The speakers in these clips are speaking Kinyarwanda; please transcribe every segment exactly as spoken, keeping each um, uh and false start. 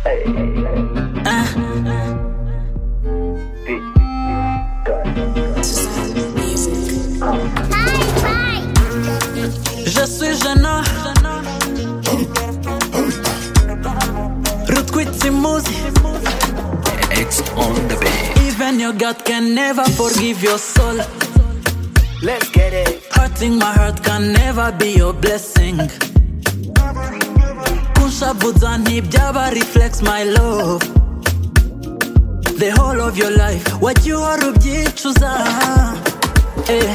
Je suis gênant. Root quit Timuzi. X on the beat. Even your God can never forgive your soul. Let's get it. Hurting my heart can never be your blessing. Kunshavuza ntibyaba reflects my love. The whole of your life what you are ubyicuza. Eh,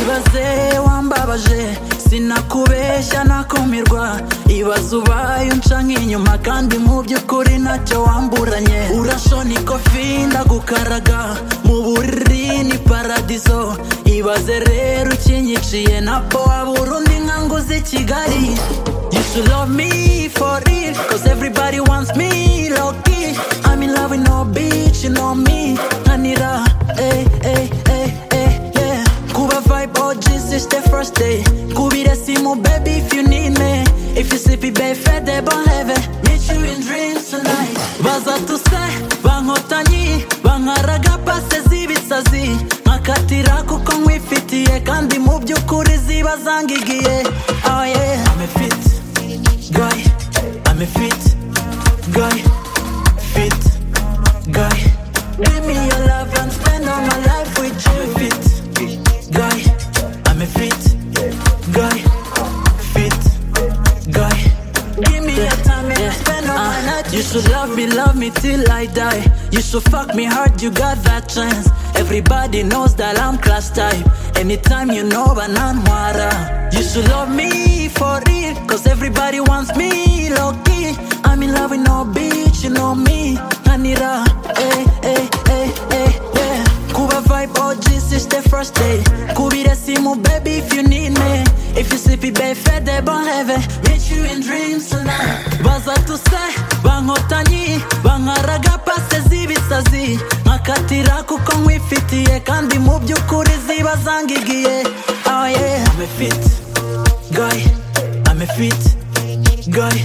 ibaze wambabaje sinakubeshya nakumirwa. Ibaze ubaye unca nk'inyuma kandi mu by'ukuri ntacyo wamburanye. Urashona ikofi ndagukaraga mu buriri ni paradizo. Ibaze rero ukinyiciye nabwo wabura undi nkanguze Kigali. You should love me for real, cause everybody wants me low-key. I'm in love with no bitch, you know me. Anira, eh, eh, eh, eh, yeah. Kuba vibe O Gs, it's the first day. Kubire simu, baby, if you need me. If you sleepy, babe, fed the bon heaven. Meet you in dreams tonight. Baza tuse, bankotanyi, bankaraga pase z'ibisazi. Nkakatira kuko nkwifitiye kandi mu by'ukuri ziba zangigiye. Oh yeah, I'm a fit guy, I'm a fit guy, fit guy. Give me your love and spend all my life with you. I'm a fit guy, I'm a fit guy, fit guy. Give me your time and spend all my night. You should love me, love me till I die. You should fuck me hard, you got that chance. Everybody knows that I'm class type. Anytime you know bananwara. You should love me for real, cause everybody wants me low-key. I'm in love with no bitch, you know me. Anira, eh, eh, eh, eh, yeah. Kuba vibe O Gs, it's the first day. Kubire simu, baby, if you need me. If you sleepy, babe, fed the bon heaven. Meet you in dreams tonight. Baza tuse, bankotanyi, bankaraga pase z'ibisazi. Nkakatira kuko nkwifitiye kandi mu by'ukuri ziba zangigiye. Oh yeah, I'm a fit guy, I'm a fit guy,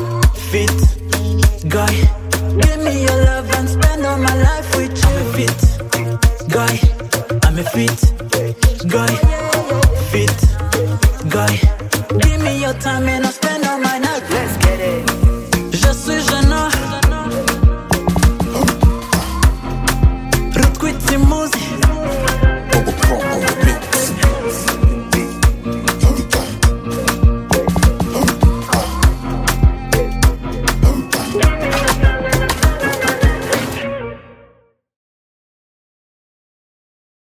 fit guy. Give me your love and spend all my life with you. I'm a fit guy, I'm a fit